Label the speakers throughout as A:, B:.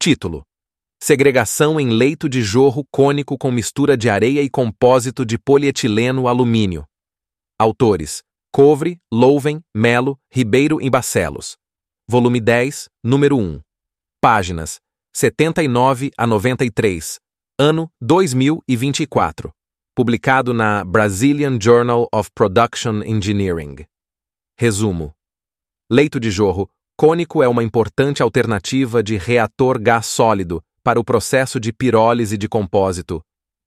A: Título: Segregação em leito de jorro cônico com mistura de areia e compósito de polietileno-alumínio. Autores: Covre, Louven, Melo, Ribeiro e Barcelos. Volume 10, número 1. Páginas 79 a 93. Ano 2024. Publicado na Brazilian Journal of Production Engineering. Resumo: leito de jorro cônico é uma importante alternativa de reator gás sólido para o processo de pirólise de compósito,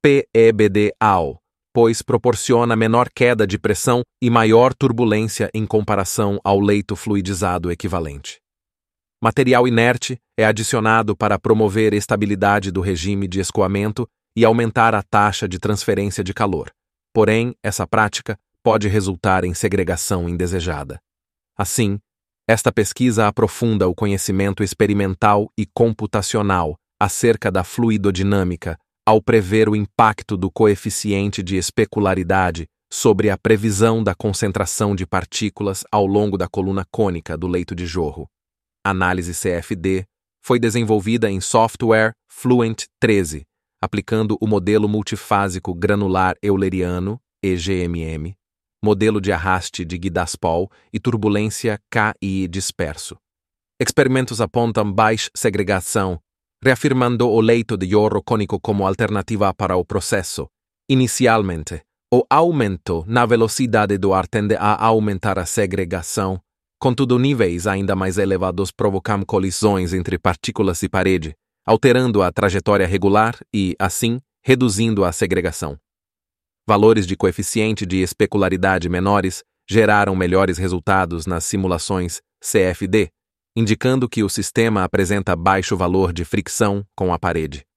A: PEBD-AL, pois proporciona menor queda de pressão e maior turbulência em comparação ao leito fluidizado equivalente. Material inerte é adicionado para promover estabilidade do regime de escoamento e aumentar a taxa de transferência de calor. Porém, essa prática pode resultar em segregação indesejada. Assim, esta pesquisa aprofunda o conhecimento experimental e computacional acerca da fluidodinâmica ao prever o impacto do coeficiente de especularidade sobre a previsão da concentração de partículas ao longo da coluna cônica do leito de jorro. A análise CFD foi desenvolvida em software Fluent 13, aplicando o modelo multifásico granular euleriano, EGMM, modelo de arraste de Guidaspol e turbulência KI disperso. Experimentos apontam baixa segregação, reafirmando o leito de jorro cônico como alternativa para o processo. Inicialmente, o aumento na velocidade do ar tende a aumentar a segregação, contudo níveis ainda mais elevados provocam colisões entre partículas e parede, alterando a trajetória regular e, assim, reduzindo a segregação. Valores de coeficiente de especularidade menores geraram melhores resultados nas simulações CFD, indicando que o sistema apresenta baixo valor de fricção com a parede.